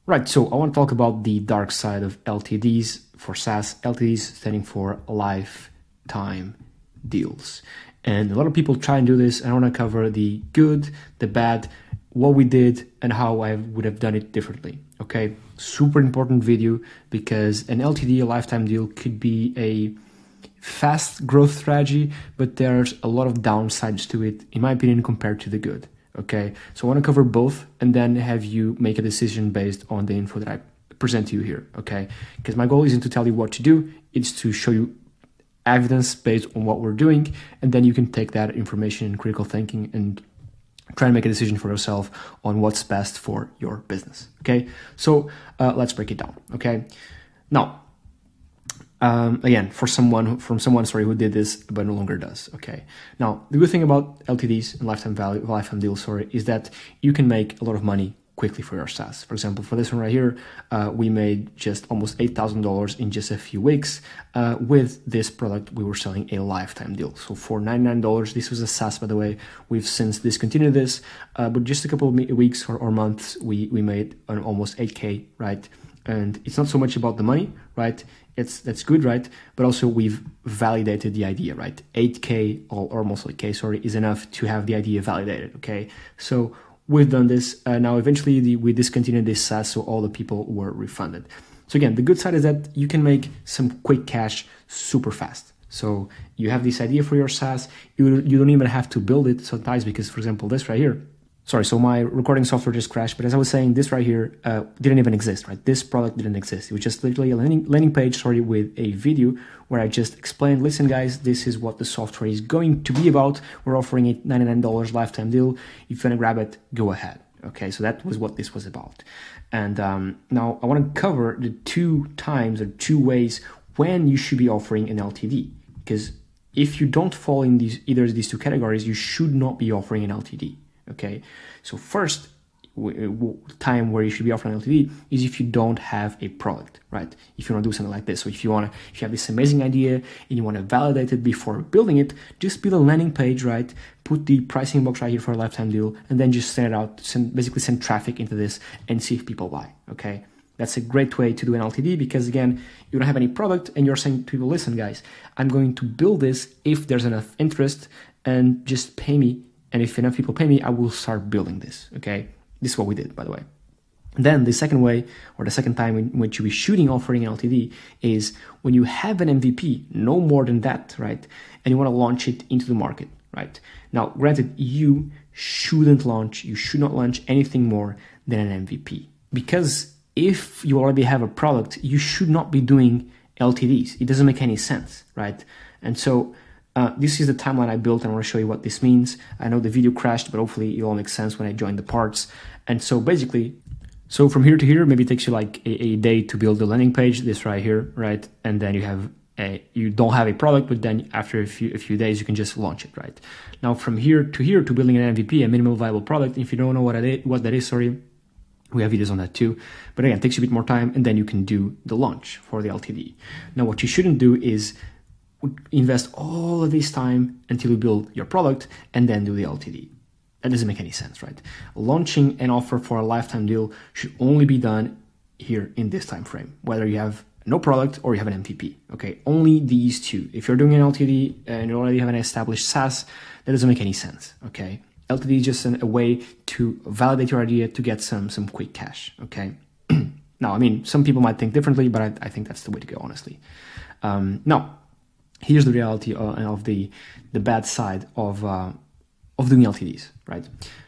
Right, so I want to talk about the dark side of LTDs for SaaS. LTDs standing for lifetime deals. And a lot of people try and do this, and I want to cover the good, the bad, what we did, and how I would have done it differently. Okay, super important video because an LTD, a lifetime deal, could be a fast growth strategy, but there's a lot of downsides to it, in my opinion, compared to the good. Okay, so I want to cover both and then have you make a decision based on the info that I present to you here. Okay, because my goal isn't to tell you what to do, it's to show you evidence based on what we're doing, and then you can take that information in critical thinking and try and make a decision for yourself on what's best for your business. Okay, so let's break it down. Okay, now again, from someone who did this but no longer does. Okay, now the good thing about LTDs and lifetime deals, is that you can make a lot of money quickly for your SaaS. For example, for this one right here, we made just almost $8,000 in just a few weeks. With this product, we were selling a lifetime deal. So for $99, this was a SaaS, by the way. We've since discontinued this, but just a couple of weeks or months, we made almost 8K, right? And it's not so much about the money, right? That's good, right? But also we've validated the idea, right? 8K or almost 8K, is enough to have the idea validated, okay? So we've done this. Now, eventually we discontinued this SaaS, so all the people were refunded. So again, the good side is that you can make some quick cash super fast. So you have this idea for your SaaS. You don't even have to build it sometimes because, for example, this right here, so my recording software just crashed, but as I was saying, this right here didn't even exist, right? This product didn't exist. It was just literally a landing page, with a video where I just explained, listen guys, this is what the software is going to be about. We're offering a $99 lifetime deal. If you want to grab it, go ahead. Okay, so that was what this was about. And now I want to cover the two ways when you should be offering an LTD. Because if you don't fall in either of these two categories, you should not be offering an LTD. Okay, so first time where you should be offering LTD is if you don't have a product, right? If you want to do something like this. So if you have this amazing idea and you want to validate it before building it, just build a landing page, right? Put the pricing box right here for a lifetime deal, and then just send it out, basically send traffic into this and see if people buy, okay? That's a great way to do an LTD because, again, you don't have any product and you're saying to people, listen, guys, I'm going to build this if there's enough interest and just pay me. And if enough people pay me, I will start building this, okay? This is what we did, by the way. Then the second way, or the second time in which you be shooting offering an LTD is when you have an MVP, no more than that, right? And you want to launch it into the market, right? Now, granted, you should not launch anything more than an MVP. Because if you already have a product, you should not be doing LTDs. It doesn't make any sense, right? And so this is the timeline I built, and I want to show you what this means. I know the video crashed, but hopefully it all makes sense when I join the parts. And so basically, from here to here, maybe it takes you like a day to build the landing page, this right here, right? And then you don't have a product, but then after a few days, you can just launch it, right? Now from here to building an MVP, a minimum viable product. If you don't know what that is, we have videos on that too. But again, it takes you a bit more time, and then you can do the launch for the LTD. Now, what you shouldn't do is invest all of this time until you build your product and then do the LTD. That doesn't make any sense, right? Launching an offer for a lifetime deal should only be done here in this time frame, whether you have no product or you have an MVP, okay? Only these two. If you're doing an LTD and you already have an established SaaS, that doesn't make any sense, okay? LTD is just a way to validate your idea to get some quick cash, okay? Now, I mean, some people might think differently, but I think that's the way to go, honestly. Now, here's the reality of the bad side of doing LTDs, right?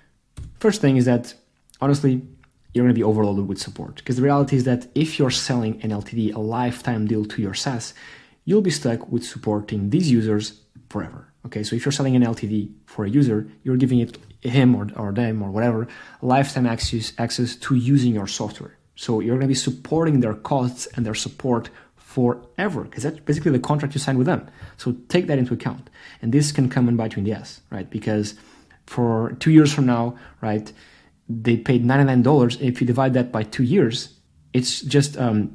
First thing is that, honestly, you're going to be overloaded with support. Because the reality is that if you're selling an LTD, a lifetime deal to your SaaS, you'll be stuck with supporting these users forever. Okay, so if you're selling an LTD for a user, you're giving him or them or whatever lifetime access to using your software. So you're going to be supporting their costs and their support forever, because that's basically the contract you signed with them. So take that into account. And this can come and bite you in the ass, right? Because for 2 years from now, right, they paid $99. If you divide that by 2 years, it's just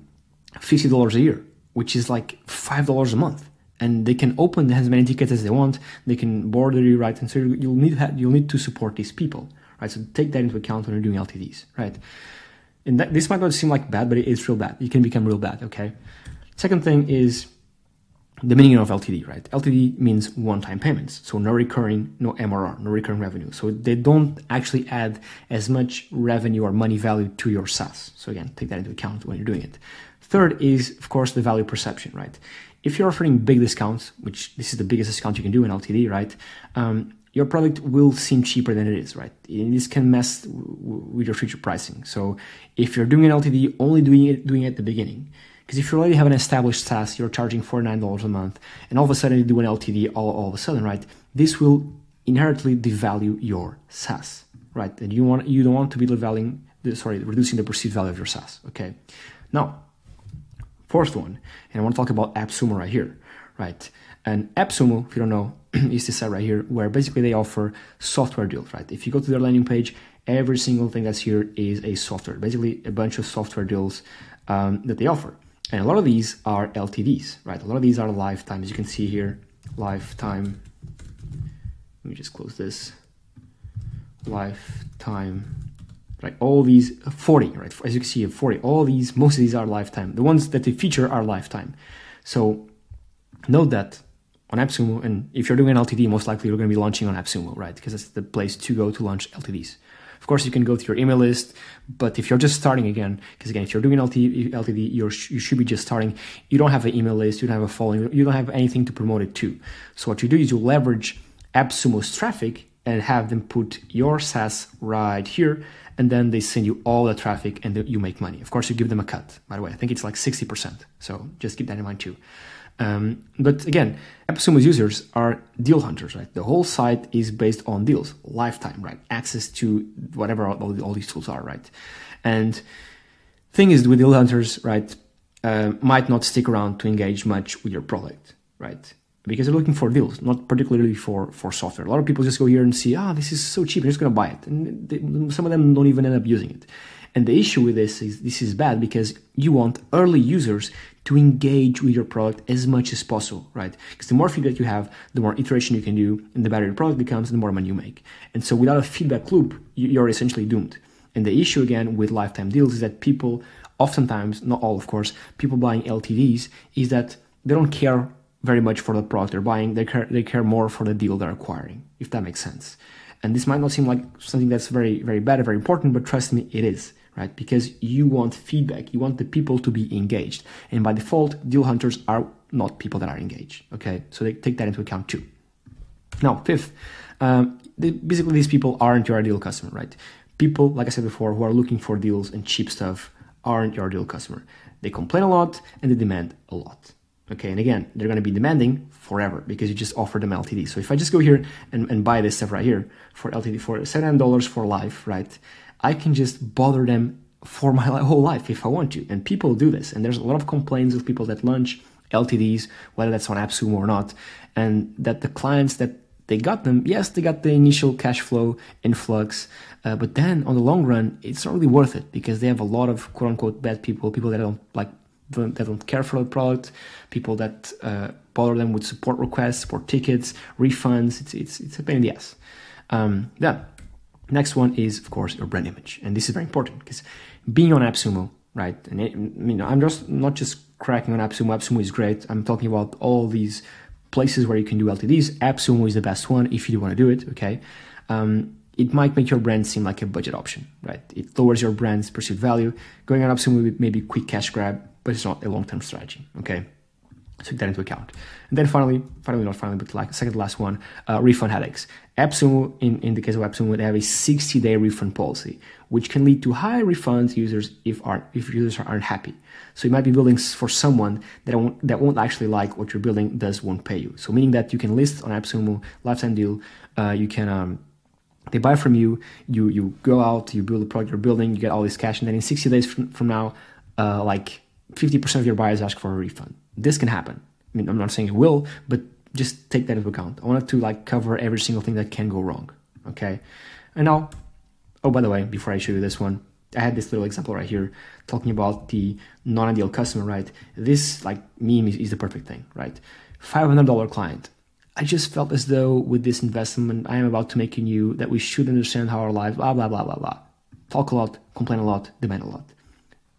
$50 a year, which is like $5 a month. And they can open as many tickets as they want. They can border you, right? And so you'll need to support these people, right? So take that into account when you're doing LTDs, right? And this might not seem like bad, but it's real bad. It can become real bad, okay? Second thing is the meaning of LTD, right? LTD means one-time payments. So no recurring, no MRR, no recurring revenue. So they don't actually add as much revenue or money value to your SaaS. So again, take that into account when you're doing it. Third is, of course, the value perception, right? If you're offering big discounts, which this is the biggest discount you can do in LTD, right? Your product will seem cheaper than it is, right? And this can mess with your future pricing. So if you're doing an LTD, only doing it at the beginning. Because if you already have an established SaaS, you're charging $49 a month, and all of a sudden you do an LTD all of a sudden, right? This will inherently devalue your SaaS, right? And you don't want to be reducing the perceived value of your SaaS, okay? Now, fourth one, and I want to talk about AppSumo right here, right? And AppSumo, if you don't know, is this site right here where basically they offer software deals, right? If you go to their landing page, every single thing that's here is a software, basically a bunch of software deals that they offer. And a lot of these are LTDs, right? A lot of these are lifetime, as you can see here, lifetime. Let me just close this. Lifetime, right? All these 40, right? As you can see, 40. All these, most of these are lifetime. The ones that they feature are lifetime. So note that on AppSumo, and if you're doing an LTD, most likely you're going to be launching on AppSumo, right? Because that's the place to go to launch LTDs. Of course, you can go to your email list, but if you're just starting again, because again, if you're doing LTD, you should be just starting. You don't have an email list, you don't have a following, you don't have anything to promote it to. So what you do is you leverage AppSumo's traffic and have them put your SaaS right here, and then they send you all the traffic and you make money. Of course, you give them a cut, by the way. I think it's like 60%. So just keep that in mind too. But again, AppSumo's users are deal hunters, right? The whole site is based on deals, lifetime, right? Access to whatever all these tools are, right? And thing is with deal hunters, right, might not stick around to engage much with your product, right? Because they're looking for deals, not particularly for software. A lot of people just go here and see, this is so cheap, I'm just going to buy it. And some of them don't even end up using it. And the issue with this is bad because you want early users to engage with your product as much as possible, right? Because the more feedback you have, the more iteration you can do, and the better your product becomes, and the more money you make. And so without a feedback loop, you're essentially doomed. And the issue again with lifetime deals is that people, oftentimes, not all of course, people buying LTDs is that they don't care very much for the product they're buying. They care more for the deal they're acquiring, if that makes sense. And this might not seem like something that's very, very bad or very important, but trust me, it is. Right? Because you want feedback, you want the people to be engaged. And by default, deal hunters are not people that are engaged. Okay, so they take that into account too. Now, fifth, basically these people aren't your ideal customer, right? People, like I said before, who are looking for deals and cheap stuff aren't your ideal customer. They complain a lot and they demand a lot. Okay, and again, they're going to be demanding forever because you just offer them LTD. So if I just go here and buy this stuff right here for LTD for $7 for life, right? I can just bother them for my whole life if I want to. And people do this. And there's a lot of complaints of people that launch LTDs, whether that's on AppSumo or not, and that the clients that they got them, yes, they got the initial cash flow influx, but then on the long run, it's not really worth it because they have a lot of quote unquote bad people that don't care for the product, people that bother them with support requests, support tickets, refunds. It's a pain in the ass. Next one is, of course, your brand image. And this is very important because being on AppSumo, right? And I'm just not just cracking on AppSumo. AppSumo is great. I'm talking about all these places where you can do LTDs. AppSumo is the best one if you do want to do it, okay? It might make your brand seem like a budget option, right? It lowers your brand's perceived value. Going on AppSumo with maybe quick cash grab, but it's not a long-term strategy, okay? So take that into account. And then finally, but like second to last one, refund headaches. AppSumo, in the case of AppSumo, they have a 60-day refund policy, which can lead to high refunds users if users aren't happy. So you might be building for someone that won't actually like what you're building, thus won't pay you. So meaning that you can list on AppSumo, lifetime deal, you can they buy from you, you go out, you build the product you're building, you get all this cash, and then in 60 days from now, like 50% of your buyers ask for a refund. This can happen. I mean, I'm not saying it will, but just take that into account. I wanted to cover every single thing that can go wrong. Okay. And now, oh, by the way, before I show you this one, I had this little example right here talking about the non-ideal customer, right? This meme is the perfect thing, right? $500 client. I just felt as though with this investment, I am about to make you that we should understand how our lives, blah, blah, blah, blah, blah. Talk a lot, complain a lot, demand a lot.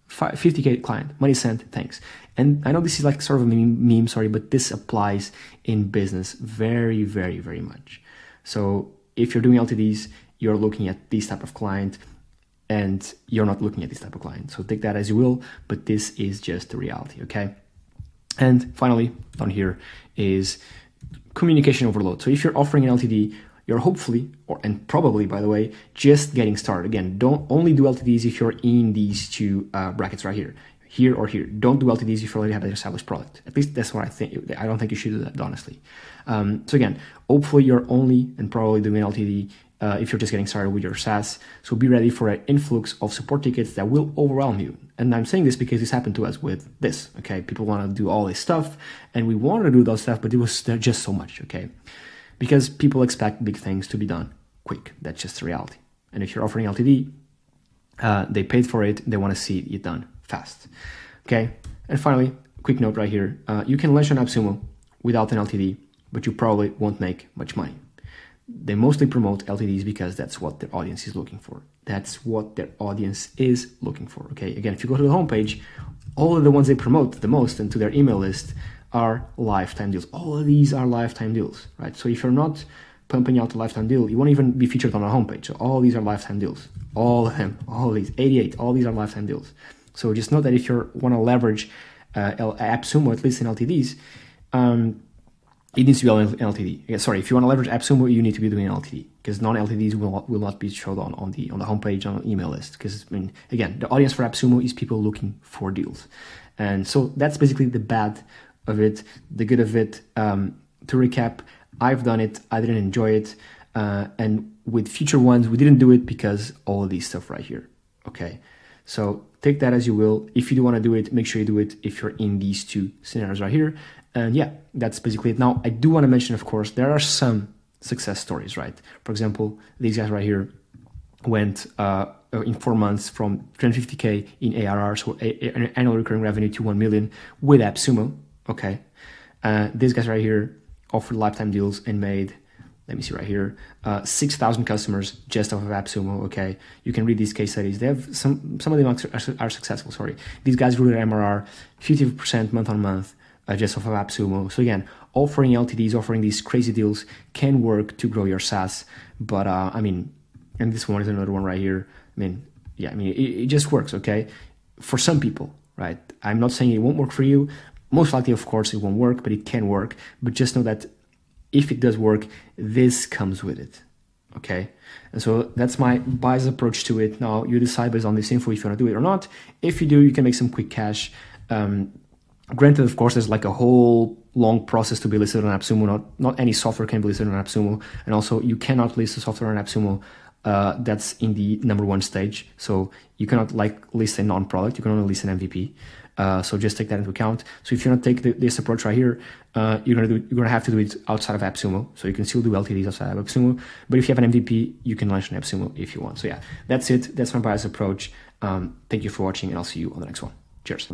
50K client, money sent, thanks. And I know this is like sort of a meme, sorry, but this applies in business very, very, very much. So if you're doing LTDs, you're looking at this type of client, and you're not looking at this type of client. So take that as you will, but this is just the reality, okay? And finally, down here is communication overload. So if you're offering an LTD, you're hopefully, and probably, by the way, just getting started. Again, don't only do LTDs if you're in these two brackets right here or here. Don't do LTDs if you already have an established product. At least that's what I think. I don't think you should do that, honestly. So again, hopefully you're only and probably doing LTD if you're just getting started with your SaaS. So be ready for an influx of support tickets that will overwhelm you. And I'm saying this because this happened to us with this, okay? People want to do all this stuff, and we want to do those stuff, but it was just so much, okay? Because people expect big things to be done quick. That's just the reality. And if you're offering LTD, they paid for it. They want to see it done fast. Okay. And finally, quick note right here. You can launch on AppSumo without an LTD, but you probably won't make much money. They mostly promote LTDs because that's what their audience is looking for. That's what their audience is looking for. Okay. Again, if you go to the homepage, all of the ones they promote the most and to their email list are lifetime deals. All of these are lifetime deals, right? So if you're not pumping out a lifetime deal, you won't even be featured on our homepage. So all these are lifetime deals. All of them, all of these, 88, all these are lifetime deals. So just know that if you want to leverage AppSumo, at least in LTDs, it needs to be on LTD. Sorry, if you want to leverage AppSumo, you need to be doing LTD, because non-LTDs will not be shown on the homepage, on the email list. Because I mean, again, the audience for AppSumo is people looking for deals, and so that's basically the bad of it, the good of it. To recap, I've done it, I didn't enjoy it, and with future ones, we didn't do it because all of these stuff right here. Okay, so take that as you will. If you do want to do it, make sure you do it if you're in these two scenarios right here. And yeah, that's basically it. Now, I do want to mention, of course, there are some success stories, right? For example, these guys right here went in 4 months from 250K in ARR, so annual recurring revenue, to 1 million with AppSumo. Okay, these guys right here offered lifetime deals and made, let me see right here, 6,000 customers just off of AppSumo. Okay, you can read these case studies. They have some of them are successful. Sorry, these guys grew their MRR 50% month on month just off of AppSumo. So again, offering LTDs, offering these crazy deals can work to grow your SaaS. But I mean, and this one is another one right here. I mean, yeah, I mean, it just works. Okay, for some people, right? I'm not saying it won't work for you. Most likely, of course, it won't work, but it can work. But just know that if it does work, this comes with it, okay? And so that's my biased approach to it. Now, you decide based on this info if you want to do it or not. If you do, you can make some quick cash. Granted, of course, there's like a whole long process to be listed on AppSumo. Not any software can be listed on AppSumo. And also, you cannot list a software on AppSumo that's in the ` stage. So you cannot like list a non-product. You can only list an MVP. So just take that into account. So if you want to take this approach right here, you're gonna have to do it outside of AppSumo. So you can still do LTDs outside of AppSumo. But if you have an MVP, you can launch an AppSumo if you want. So yeah, that's it. That's my bias approach. Thank you for watching, and I'll see you on the next one. Cheers.